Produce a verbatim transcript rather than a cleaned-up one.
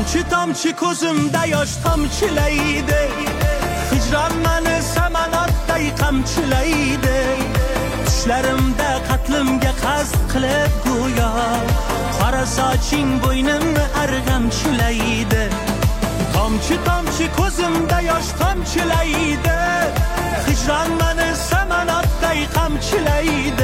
tomchi tomchi ko'zimda yosh tomchilaydi, hijron meni samanotday qamchilaydi, tushlarimda qatlimga qasd qilib go'yo qora soching bo'ynimni arg'amchilaydi. Tomchi tomchi ko'zimda yosh tomchilaydi, hijron meni samanotday qamchilaydi,